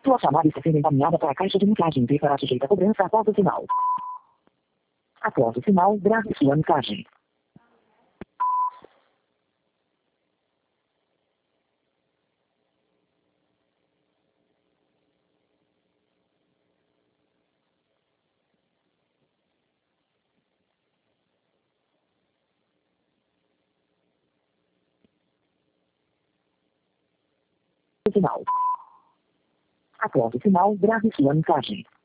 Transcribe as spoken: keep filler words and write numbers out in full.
Sua chamada está sendo encaminhada para a caixa de mensagem e será sujeita a cobrança após o sinal. Após o sinal, grave sua mensagem. Sinal. Após o sinal, grave sua mensagem.